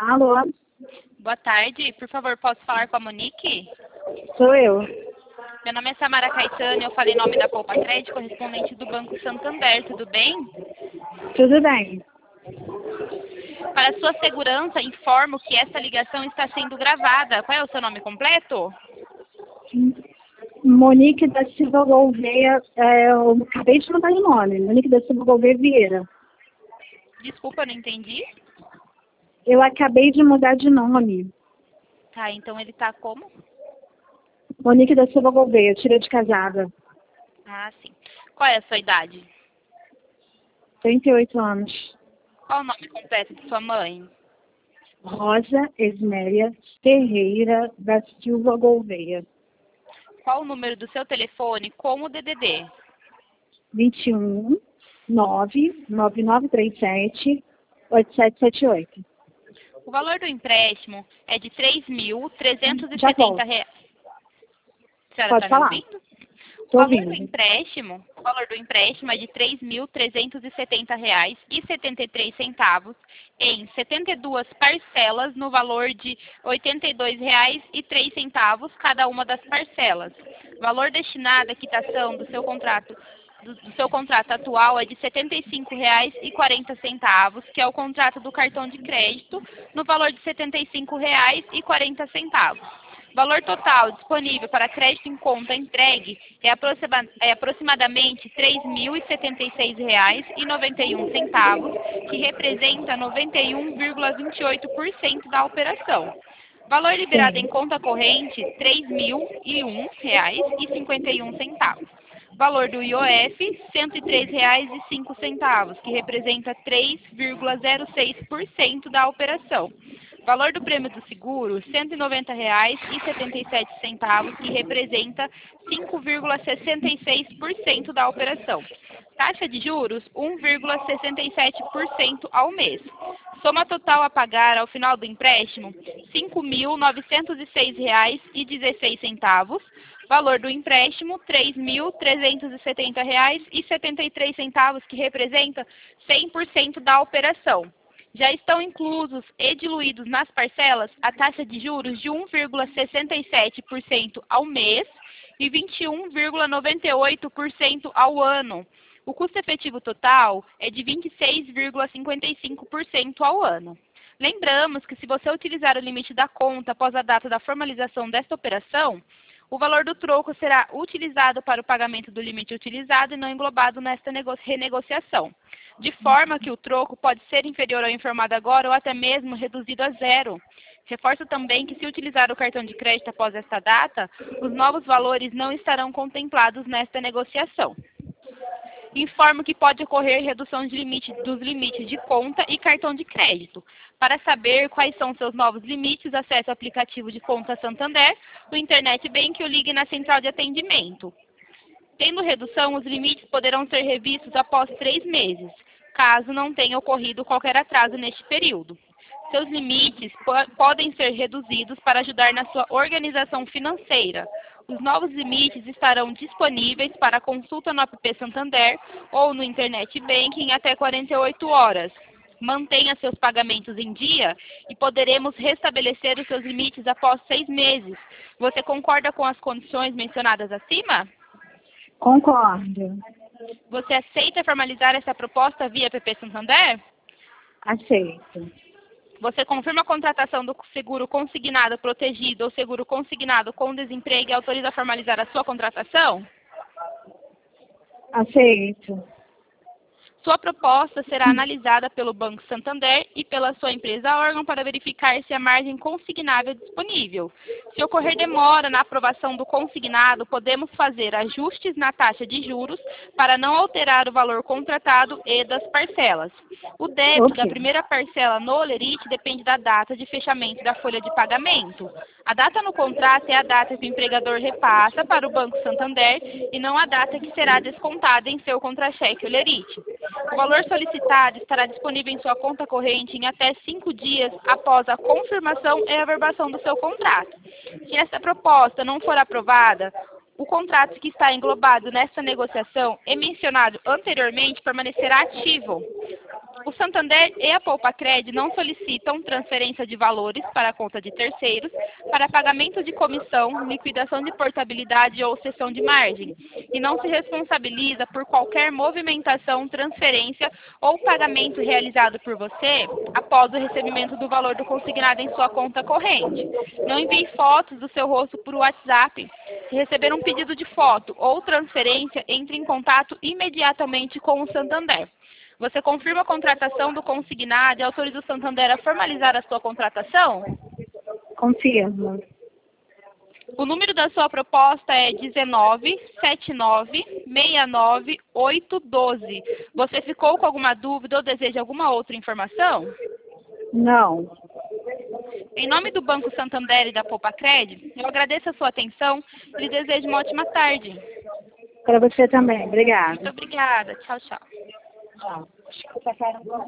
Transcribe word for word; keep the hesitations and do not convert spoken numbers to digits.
Alô, Boa tarde, por favor, posso falar com a Monique? sou eu. Meu nome é Samara Caetano, eu falei em nome da Poupa Crédito, correspondente do Banco Santander, tudo bem? Tudo bem? Para sua segurança, informo que esta ligação está sendo gravada. Qual é o seu nome completo? Monique da Silva Gouveia, é, eu acabei de mandar o nome. Monique da Silva Gouveia Vieira. Desculpa, eu não entendi. Eu acabei de mudar de nome. Tá, então ele tá como? Monique da Silva Gouveia, tira de casada. Ah, sim. Qual é a sua idade? trinta e oito anos. Qual o nome completo de sua mãe? Rosa Esméria Ferreira da Silva Gouveia. Qual o número do seu telefone como D D D? vinte e um, nove, nove nove três sete, oito sete sete oito. O valor do empréstimo é de três mil trezentos e Já setenta volto. reais. A senhora Pode está me falar. ouvindo? O Tô valor do ouvindo. empréstimo, o valor do empréstimo é de três mil trezentos e setenta reais e setenta e três centavos em setenta e duas parcelas no valor de oitenta e dois reais e três centavos cada uma das parcelas. O valor destinado à quitação do seu contrato do, do seu contrato atual é de setenta e cinco reais e quarenta centavos, que é o contrato do cartão de crédito, no valor de setenta e cinco reais e quarenta centavos. O valor total disponível para crédito em conta entregue é, aproxima, é aproximadamente três mil e setenta e seis reais e noventa e um centavos, que representa noventa e um vírgula vinte e oito por cento da operação. Valor liberado em Sim. conta corrente, três mil e um reais e cinquenta e um centavos. Valor do I O F, cento e três reais e cinco centavos, que representa três vírgula zero seis por cento da operação. Valor do prêmio do seguro, cento e noventa reais e setenta e sete centavos, que representa cinco vírgula sessenta e seis por cento da operação. Taxa de juros, um vírgula sessenta e sete por cento ao mês. Soma total a pagar ao final do empréstimo, cinco mil novecentos e seis reais e dezesseis centavos. Valor do empréstimo, três mil trezentos e setenta reais e setenta e três centavos, que representa cem por cento da operação. Já estão inclusos e diluídos nas parcelas a taxa de juros de um vírgula sessenta e sete por cento ao mês e vinte e um vírgula noventa e oito por cento ao ano. O custo efetivo total é de vinte e seis vírgula cinquenta e cinco por cento ao ano. Lembramos que se você utilizar o limite da conta após a data da formalização desta operação, o valor do troco será utilizado para o pagamento do limite utilizado e não englobado nesta renegociação, de forma que o troco pode ser inferior ao informado agora ou até mesmo reduzido a zero. Reforço também que, se utilizar o cartão de crédito após esta data, os novos valores não estarão contemplados nesta negociação. Informo que pode ocorrer redução de limite, dos limites de conta e cartão de crédito. Para saber quais são seus novos limites, acesse o aplicativo de Conta Santander, o Internet Bank ou ligue na central de atendimento. Tendo redução, os limites poderão ser revistos após três meses, caso não tenha ocorrido qualquer atraso neste período. Seus limites po podem ser reduzidos para ajudar na sua organização financeira. Os novos limites estarão disponíveis para consulta no app Santander ou no Internet Banking em até quarenta e oito horas. Mantenha seus pagamentos em dia e poderemos restabelecer os seus limites após seis meses. Você concorda com as condições mencionadas acima? Concordo. Você aceita formalizar essa proposta via app Santander? Aceito. Você confirma a contratação do seguro consignado protegido ou seguro consignado com desemprego e autoriza a formalizar a sua contratação? Aceito. Sua proposta será analisada pelo Banco Santander e pela sua empresa órgão para verificar se a margem consignável é disponível. Se ocorrer demora na aprovação do consignado, podemos fazer ajustes na taxa de juros para não alterar o valor contratado e das parcelas. O débito da Ok. primeira parcela no Olerite depende da data de fechamento da folha de pagamento. A data no contrato é a data que o empregador repassa para o Banco Santander e não a data que será descontada em seu contra-cheque Olerite. O valor solicitado estará disponível em sua conta corrente em até cinco dias após a confirmação e averbação do seu contrato. Se essa proposta não for aprovada, o contrato que está englobado nesta negociação e mencionado anteriormente permanecerá ativo. O Santander e a Poupacred não solicitam transferência de valores para a conta de terceiros para pagamento de comissão, liquidação de portabilidade ou cessão de margem, e não se responsabiliza por qualquer movimentação, transferência ou pagamento realizado por você após o recebimento do valor do consignado em sua conta corrente. Não envie fotos do seu rosto por WhatsApp. Se receber um pedido de foto ou transferência, entre em contato imediatamente com o Santander. Você confirma a contratação do consignado e autoriza o Santander a formalizar a sua contratação? Confirmo. O número da sua proposta é dezenove, setenta e nove, sessenta e nove, oitocentos e doze. Você ficou com alguma dúvida ou deseja alguma outra informação? Não. Em nome do Banco Santander e da Poupacred, eu agradeço a sua atenção e lhe desejo uma ótima tarde. Para você também. Obrigada. Muito obrigada. Tchau, tchau. Tchau.